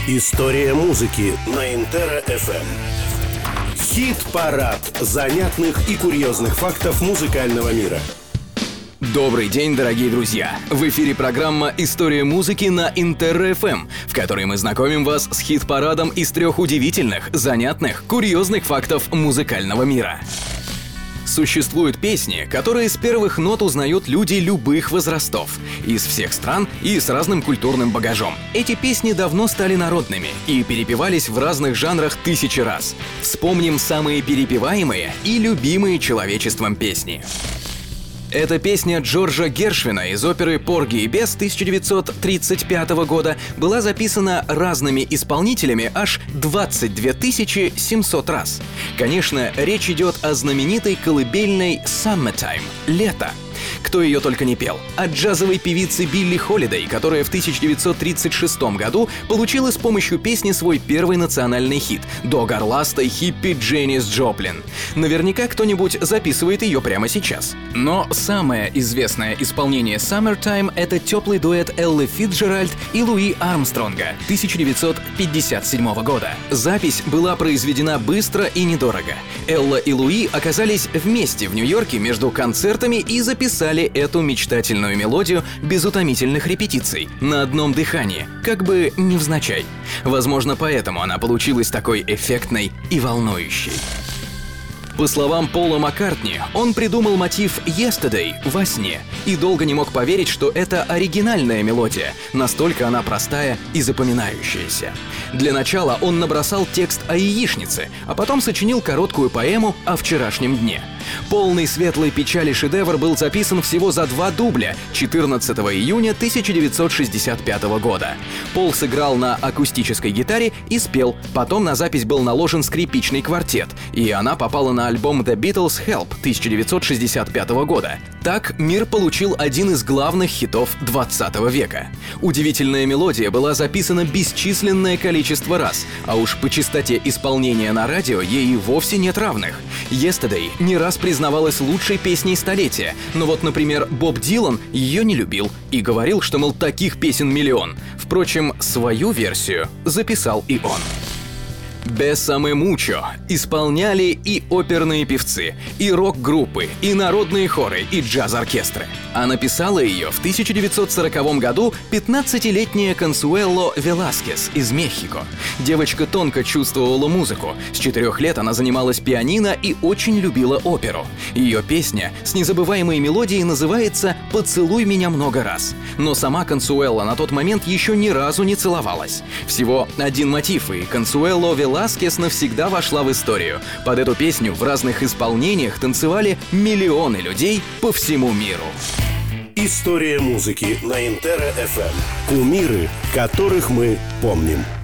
История музыки на Интера FM. Хит-парад занятных и курьезных фактов музыкального мира. Добрый день, дорогие друзья! В эфире программа «История музыки» на Интер-ФМ, в которой мы знакомим вас с хит-парадом из 3 удивительных, занятных, курьезных фактов музыкального мира. Существуют песни, которые с первых нот узнают люди любых возрастов, из всех стран и с разным культурным багажом. Эти песни давно стали народными и перепевались в разных жанрах тысячи раз. Вспомним самые перепеваемые и любимые человечеством песни. Эта песня Джорджа Гершвина из оперы «Порги и бес» 1935 года была записана разными исполнителями аж 22 700 раз. Конечно, речь идет о знаменитой колыбельной «Summertime» — «Лето». Кто ее только не пел. От джазовой певицы Билли Холидей, которая в 1936 году получила с помощью песни свой первый национальный хит, до горластой хиппи Дженнис Джоплин. Наверняка кто-нибудь записывает ее прямо сейчас. Но самое известное исполнение «Summertime» — это теплый дуэт Эллы Фицджеральд и Луи Армстронга 1957 года. Запись была произведена быстро и недорого. Элла и Луи оказались вместе в Нью-Йорке между концертами и записали эту мечтательную мелодию без утомительных репетиций, на одном дыхании, как бы невзначай. Возможно, поэтому она получилась такой эффектной и волнующей. По словам Пола Маккартни, он придумал мотив «Yesterday» — «во сне», и долго не мог поверить, что это оригинальная мелодия, настолько она простая и запоминающаяся. Для начала он набросал текст о яичнице, а потом сочинил короткую поэму о вчерашнем дне. Полный светлой печали шедевр был записан всего за 2 дубля 14 июня 1965 года. Пол сыграл на акустической гитаре и спел, потом на запись был наложен скрипичный квартет, и она попала на альбом The Beatles' Help 1965 года. Так мир получил один из главных хитов 20 века. Удивительная мелодия была записана бесчисленное количество раз, а уж по частоте исполнения на радио ей и вовсе нет равных. «Yesterday» не раз признавалась лучшей песней столетия, но вот, например, Боб Дилан ее не любил и говорил, что, мол, таких песен миллион. Впрочем, свою версию записал и он. «Бесаме мучо» исполняли и оперные певцы, и рок-группы, и народные хоры, и джаз-оркестры. А написала ее в 1940 году 15-летняя Консуэло Веласкес из Мехико. Девочка тонко чувствовала музыку. С 4 лет она занималась пианино и очень любила оперу. Ее песня с незабываемой мелодией называется «Поцелуй меня много раз». Но сама Консуэло на тот момент еще ни разу не целовалась. Всего один мотив, и Консуэло Веласкес навсегда вошла в историю. Под эту песню в разных исполнениях танцевали миллионы людей по всему миру. История музыки на Интера FM. Кумиры, которых мы помним.